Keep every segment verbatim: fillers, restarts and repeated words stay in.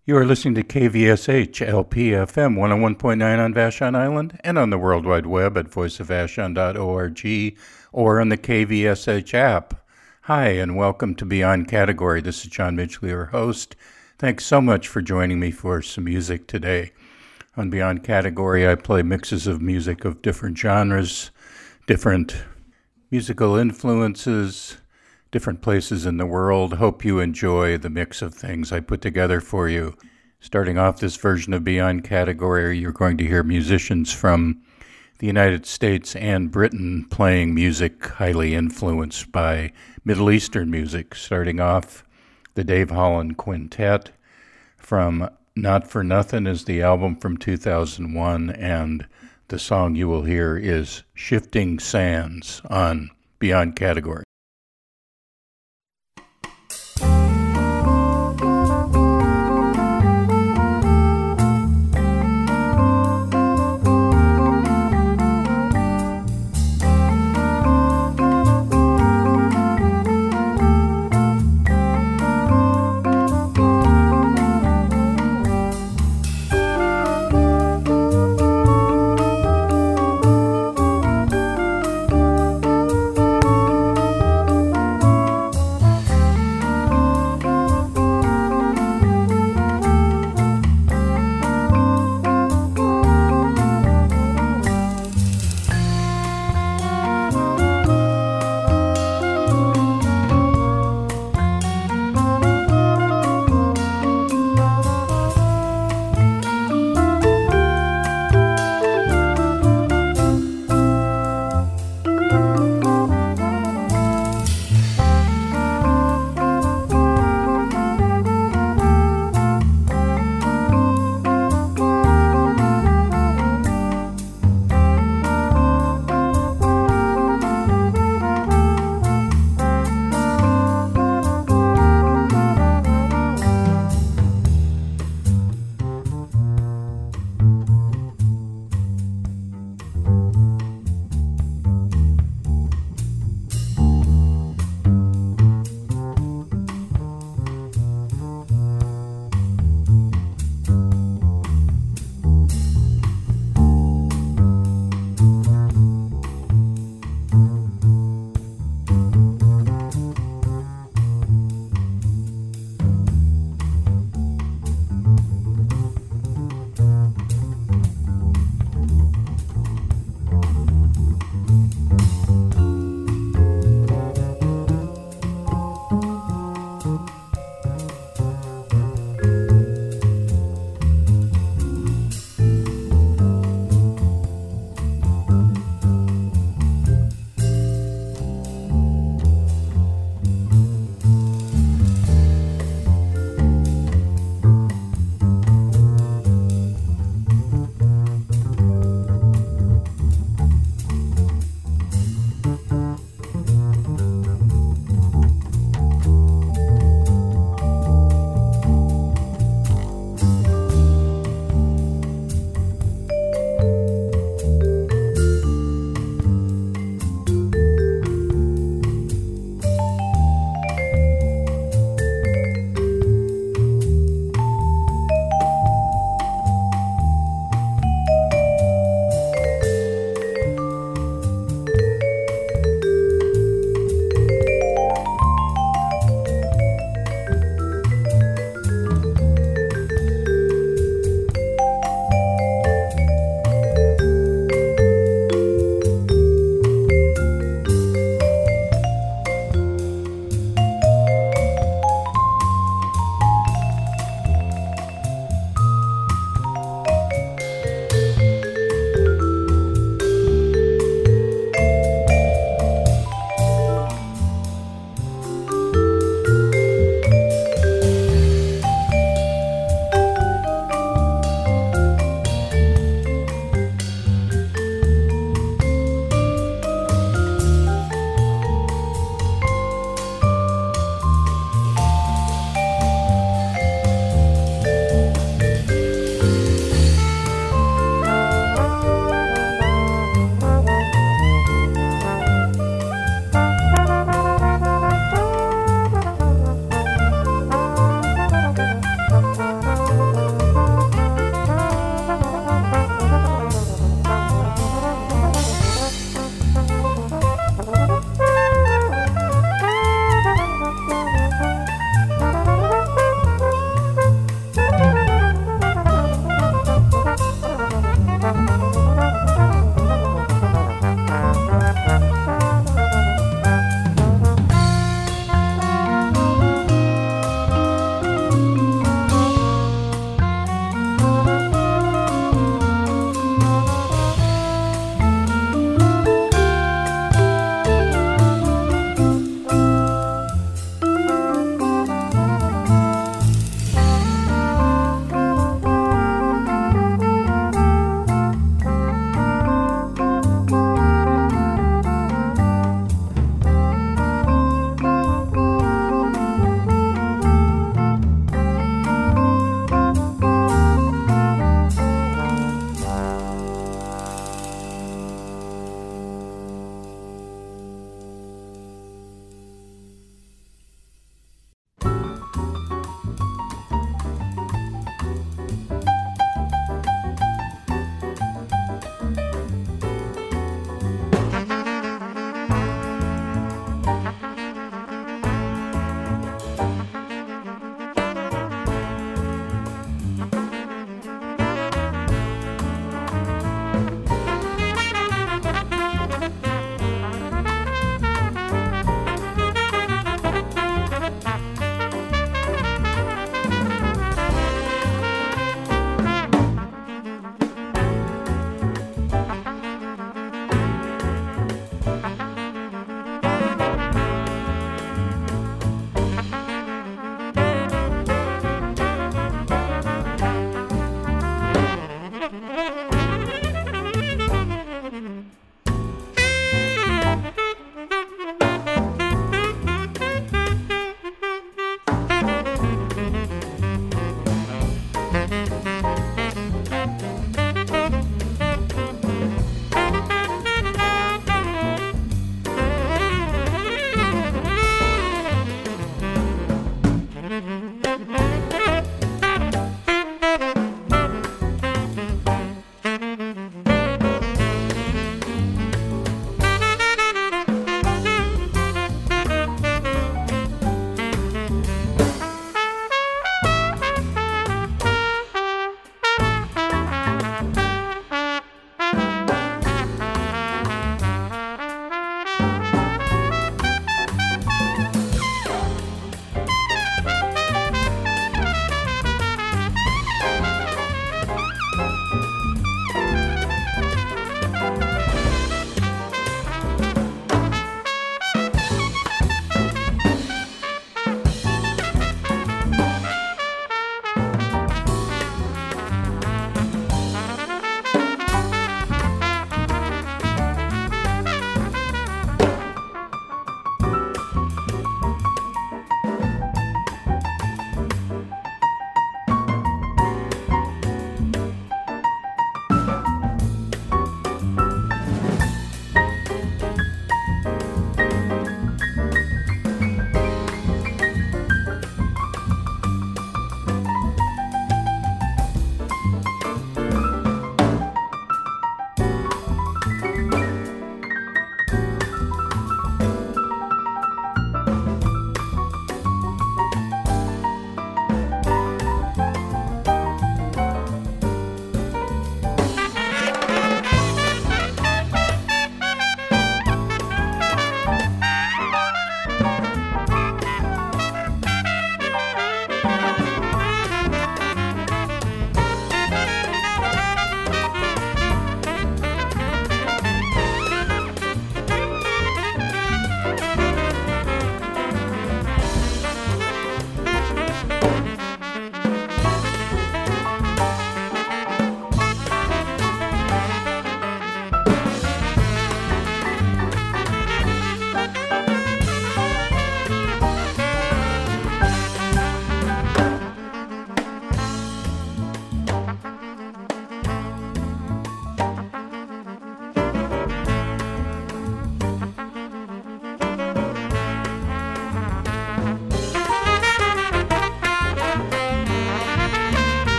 You are listening to K V S H L P F M one oh one point nine on Vashon Island and on the World Wide Web at voice of vashon dot org or on the K V S H app. Hi, and welcome to Beyond Category. This is John Midgley, your host. Thanks so much for joining me for some music today. On Beyond Category, I play mixes of music of different genres, different musical influences, different places in the world. Hope you enjoy the mix of things I put together for you. Starting off this version of Beyond Category, you're going to hear musicians from the United States and Britain playing music highly influenced by Middle Eastern music. Starting off, the Dave Holland Quintet from Not For Nothing is the album from two thousand one, and the song you will hear is Shifting Sands on Beyond Category.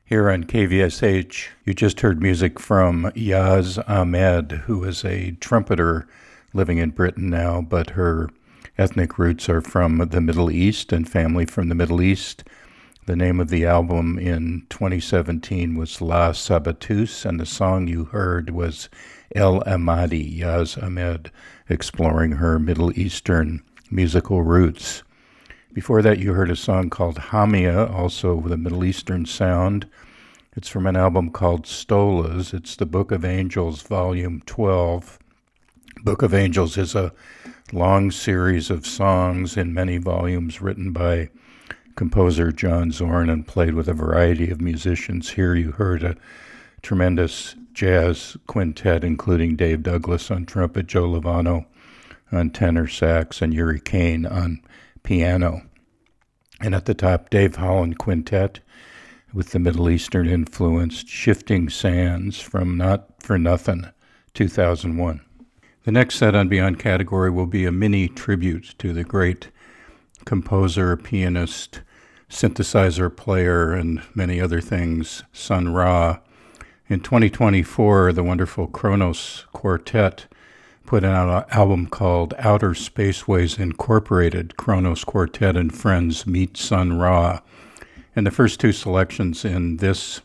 Here on K V S H, you just heard music from Yaz Ahmed, who is a trumpeter living in Britain now, but her ethnic roots are from the Middle East and family from the Middle East. The name of the album in twenty seventeen was La Sabatus, and the song you heard was El Amadi, Yaz Ahmed, exploring her Middle Eastern musical roots. Before that, you heard a song called Hamia, also with a Middle Eastern sound. It's from an album called Stolas. It's the Book of Angels, Volume twelve. Book of Angels is a long series of songs in many volumes written by composer John Zorn and played with a variety of musicians. Here you heard a tremendous jazz quintet, including Dave Douglas on trumpet, Joe Lovano on tenor sax, and Yuri Kane on piano. And at the top, Dave Holland Quintet with the Middle Eastern influenced Shifting Sands from Not For Nothing, two thousand one. The next set on Beyond Category will be a mini tribute to the great composer, pianist, synthesizer player, and many other things, Sun Ra. In twenty twenty-four, the wonderful Kronos Quartet put out an album called Outer Spaceways Incorporated, Kronos Quartet and Friends Meet Sun Ra. And the first two selections in this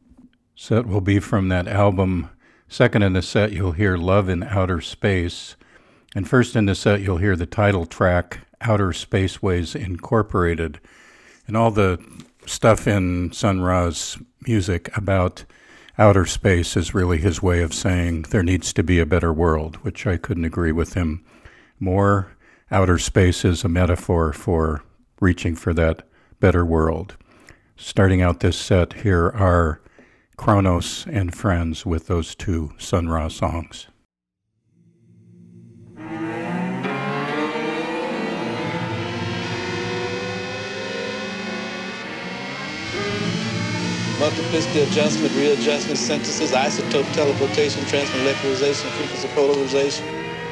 set will be from that album. Second in the set, you'll hear Love in Outer Space. And first in the set, you'll hear the title track, Outer Spaceways Incorporated. And all the stuff in Sun Ra's music about outer space is really his way of saying there needs to be a better world, which I couldn't agree with him more. Outer space is a metaphor for reaching for that better world. Starting out this set, here are Kronos and Friends with those two Sun Ra songs. Multiplicity adjustment, readjustment, synthesis, isotope, teleportation, transmolecularization, frequency polarization.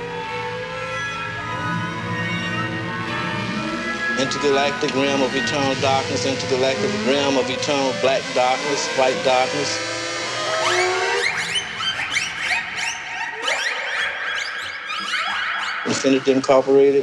Intergalactic realm of eternal darkness, intergalactic realm of eternal black darkness, white darkness. Infinity Incorporated.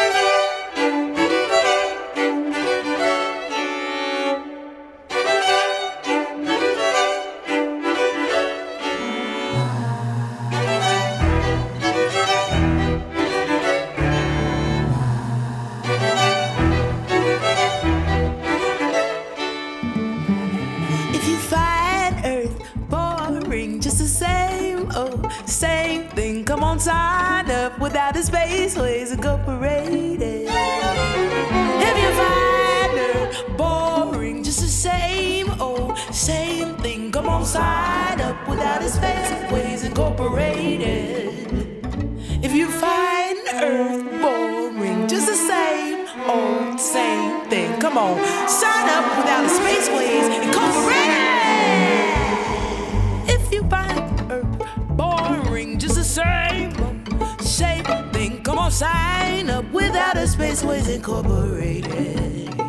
Without the spaceways incorporated. If you find her boring, just the same old, same thing, come on, sign up without the spaceways incorporated. If you find Earth boring, just the same old, same thing, come on, sign up without the spaceways incorporated. If you find Earth boring, just the same shape thing, come on, sign up without a Spaceways Incorporated.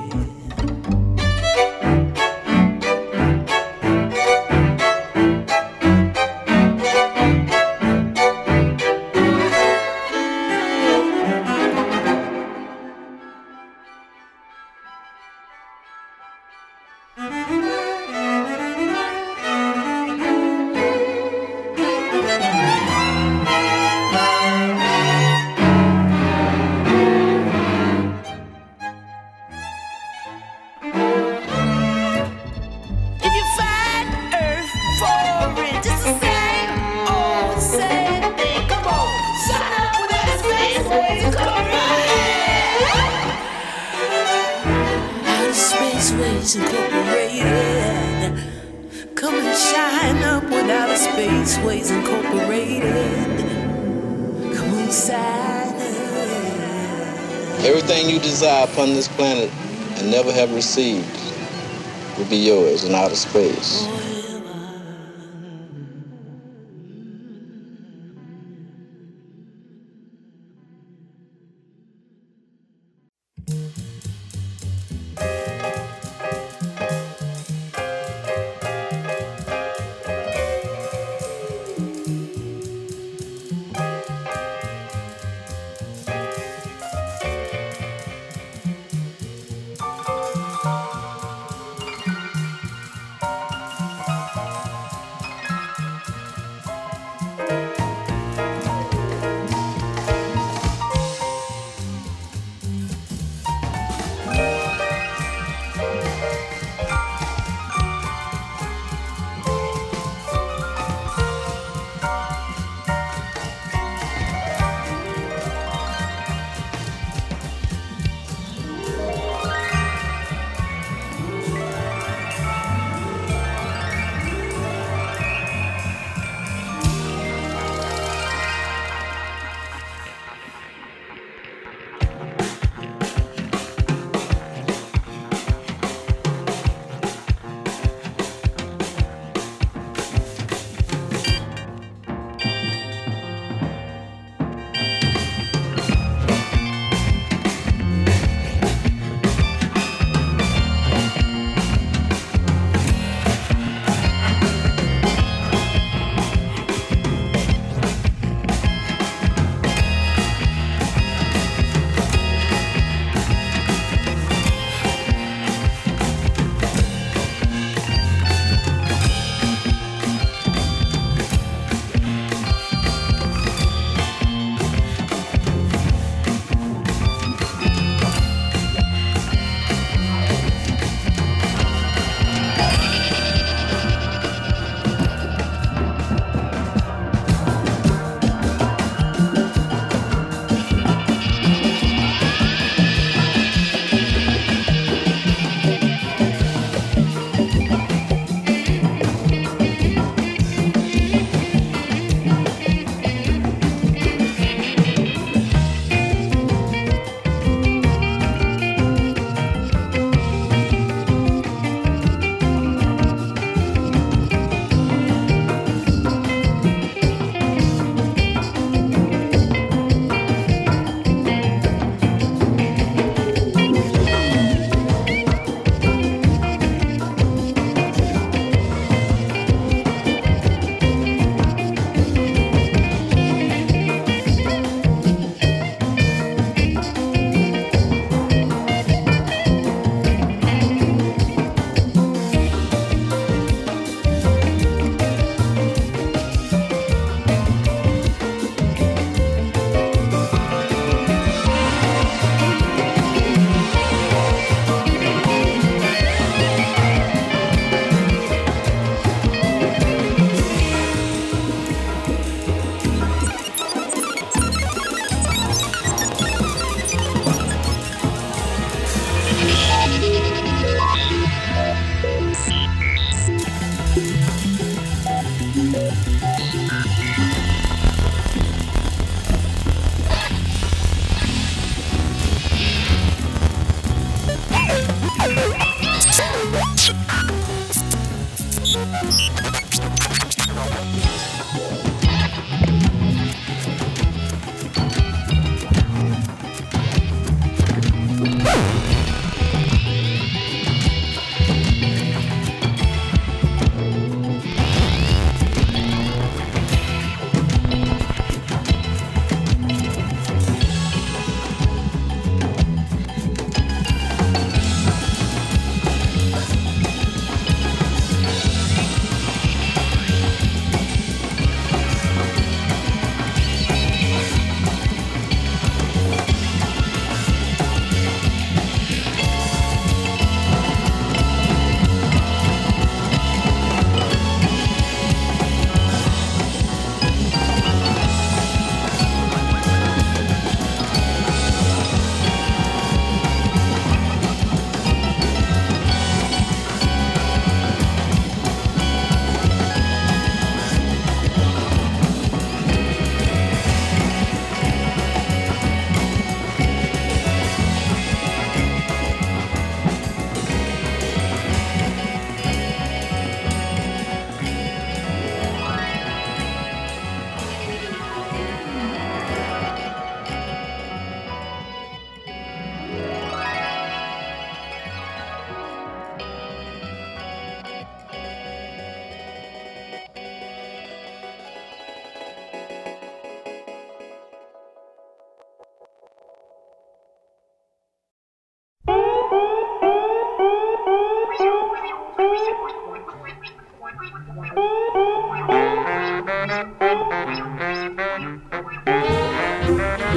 Everything you desire upon this planet and never have received will be yours in outer space.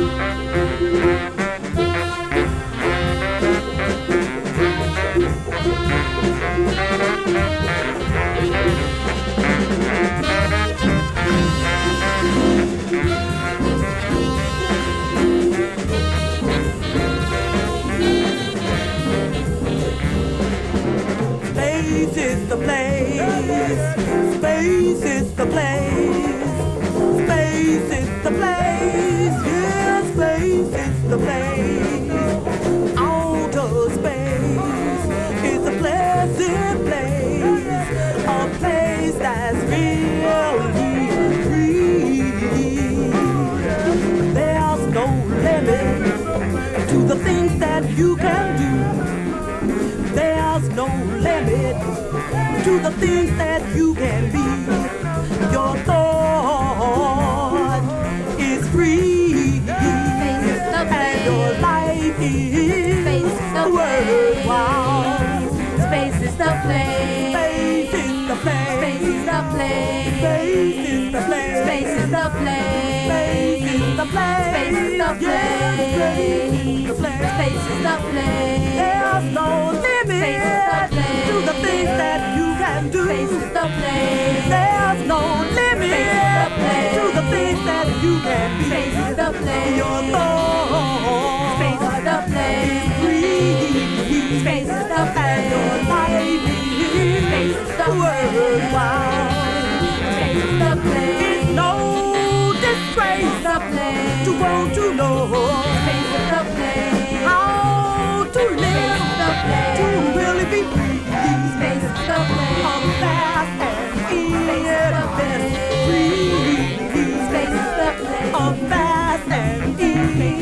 Space is the place. Space is the place. Space is the place. Yeah, space is the place. Outer space is a pleasant place. A place that's really free. There's no limit to the things that you can do. There's no limit to the things that you can be. Your thought is free, and your life is worthwhile. Space is the place. Space is the place. Space is the place. Space is the place. Space is the place. Space is the place. Space is the place. Space is the place. There's no limit to the things that you can do. Space is the place. There's no limit to the things that you can be. Space is the place. Your thought Space is the place. is free. Space is the place. And your life Space is the is worthwhile. Space is the place. It's no disgrace The place. to want to know Space is the place. how to live, The place. to really be free. Space is the place. Of fast and easy, free. Space is the place. Of fast and easy,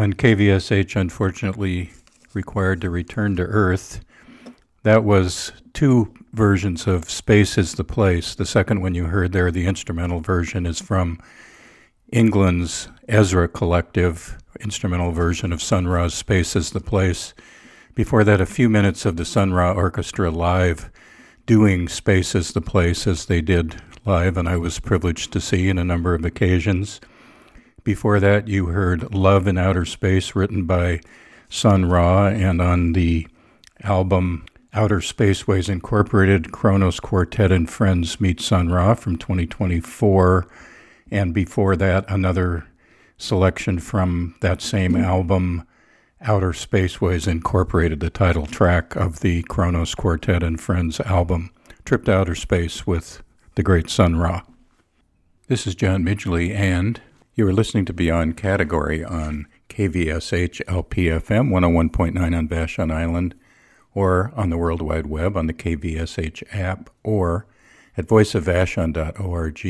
on K V S H, unfortunately required to return to Earth. That was two versions of Space is the Place. The second one you heard there, the instrumental version, is from England's Ezra Collective, instrumental version of Sun Ra's Space is the Place. Before that, a few minutes of the Sun Ra Orchestra live doing Space is the Place as they did live, and I was privileged to see on a number of occasions. Before that, you heard Love in Outer Space, written by Sun Ra, and on the album Outer Spaceways Incorporated, Kronos Quartet and Friends Meet Sun Ra from twenty twenty-four. And before that, another selection from that same album, Outer Spaceways Incorporated, the title track of the Kronos Quartet and Friends album, Trip to Outer Space with the great Sun Ra. This is John Midgley, and you are listening to Beyond Category on K V S H L P F M one oh one point nine on Vashon Island, or on the World Wide Web on the K V S H app, or at voice of vashon dot org.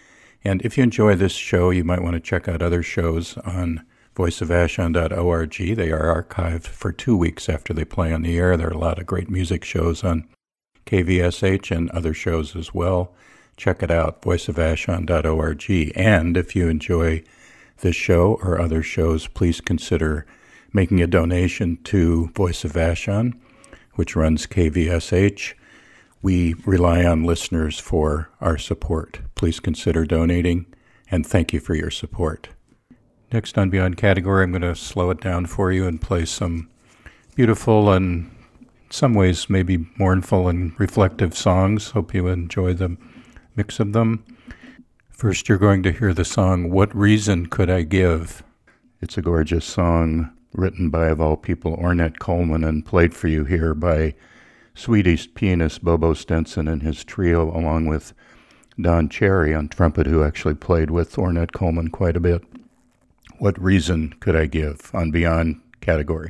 And if you enjoy this show, you might want to check out other shows on voice of vashon dot org. They are archived for two weeks after they play on the air. There are a lot of great music shows on K V S H and other shows as well. Check it out, voice of vashon dot org. And if you enjoy this show or other shows, please consider making a donation to Voice of Vashon, which runs K V S H. We rely on listeners for our support. Please consider donating, and thank you for your support. Next on Beyond Category, I'm going to slow it down for you and play some beautiful and in some ways maybe mournful and reflective songs. Hope you enjoy the mix of them. First, you're going to hear the song, What Reason Could I Give? It's a gorgeous song written by, of all people, Ornette Coleman, and played for you here by Swedish pianist Bobo Stenson and his trio, along with Don Cherry on trumpet, who actually played with Ornette Coleman quite a bit. What Reason Could I Give on Beyond Category?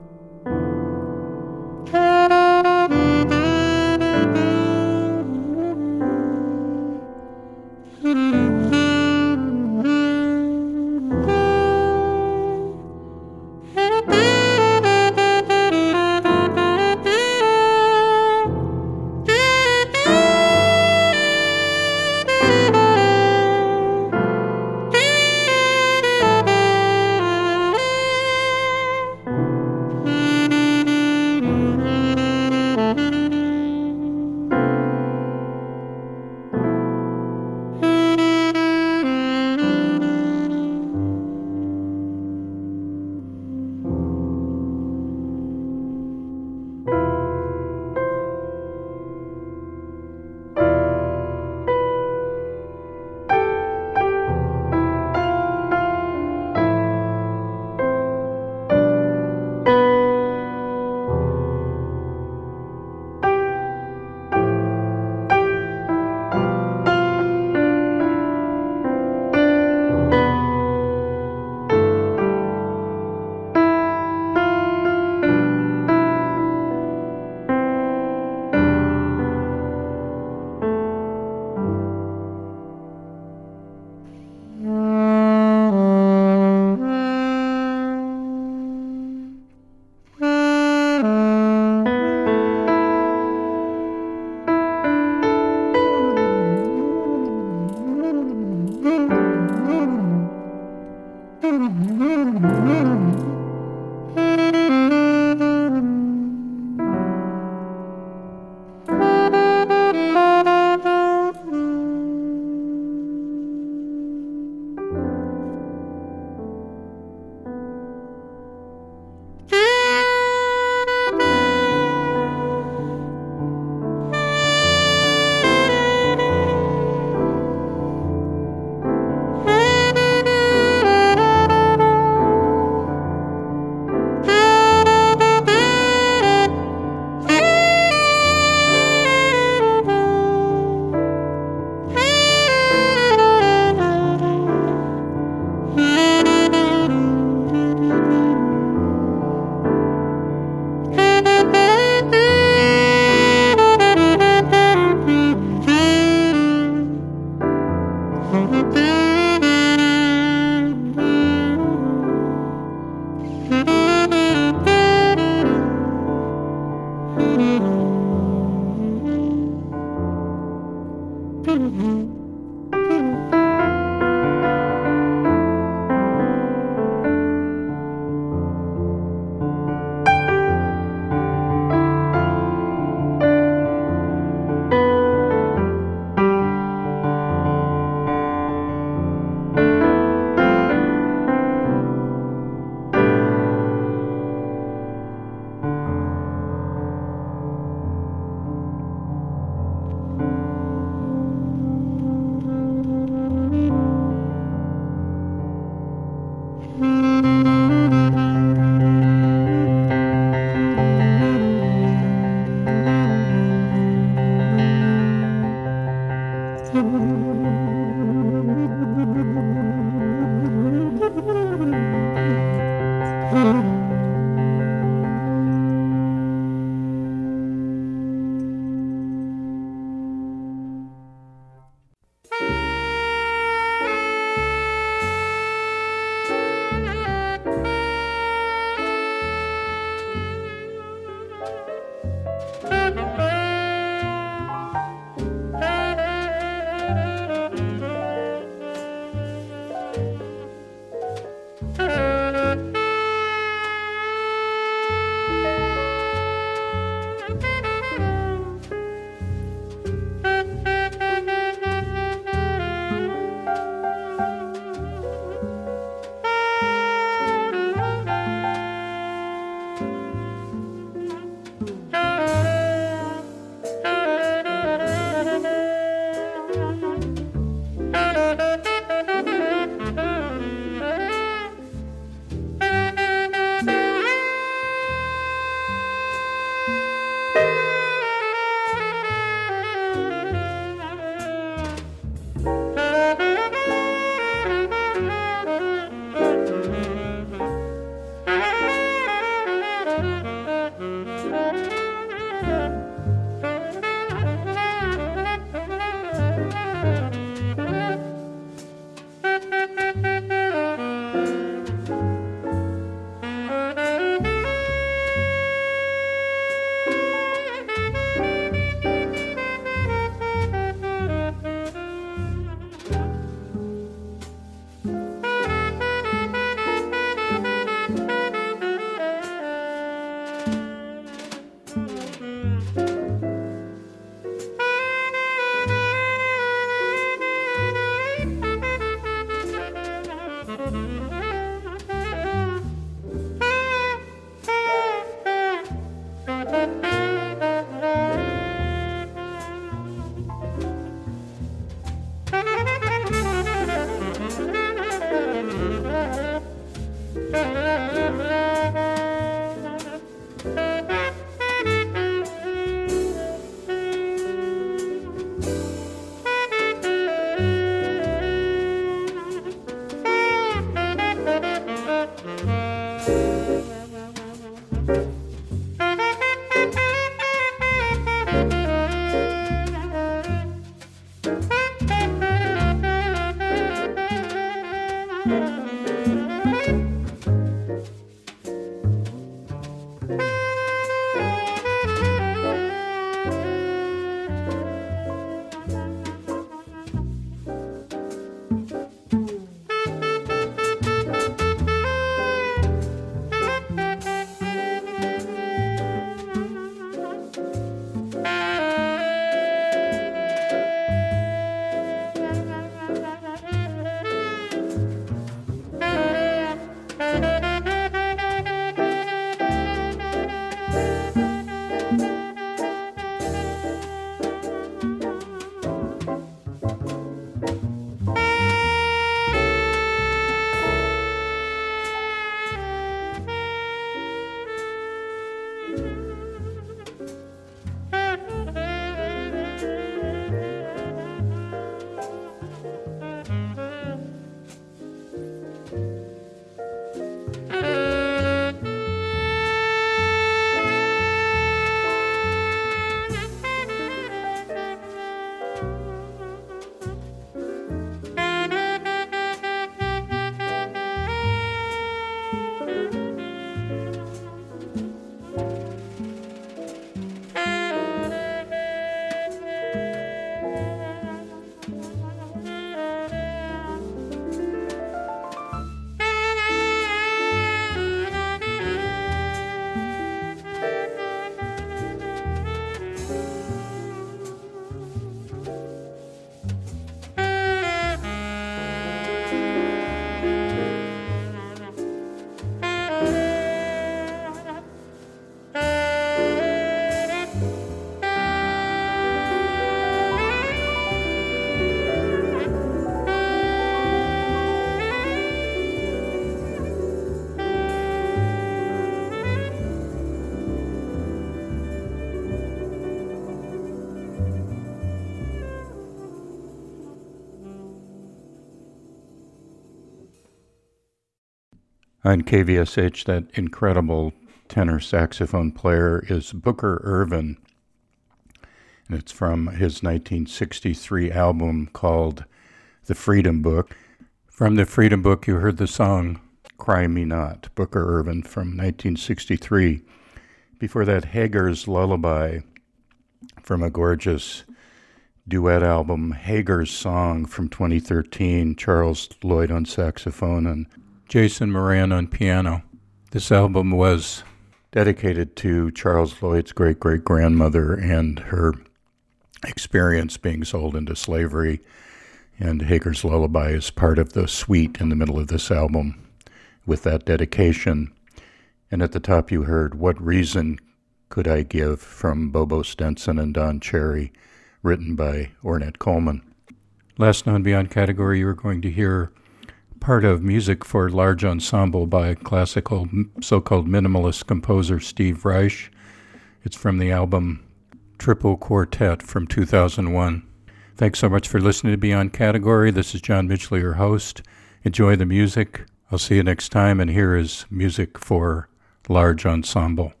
On K V S H, that incredible tenor saxophone player is Booker Ervin. And it's from his nineteen sixty-three album called The Freedom Book. From The Freedom Book, you heard the song Cry Me Not, Booker Ervin from nineteen sixty-three. Before that, Hagar's Lullaby from a gorgeous duet album, Hagar's Song from twenty thirteen, Charles Lloyd on saxophone and Jason Moran on piano. This album was dedicated to Charles Lloyd's great-great-grandmother and her experience being sold into slavery, and Hagar's Lullaby is part of the suite in the middle of this album with that dedication. And at the top you heard What Reason Could I Give from Bobo Stenson and Don Cherry, written by Ornette Coleman. Last Known Beyond category, you were going to hear part of Music for Large Ensemble by classical so-called minimalist composer Steve Reich. It's from the album Triple Quartet from two thousand one. Thanks so much for listening to Beyond Category. This is John Mitchell, your host. Enjoy the music. I'll see you next time, and here is Music for Large Ensemble.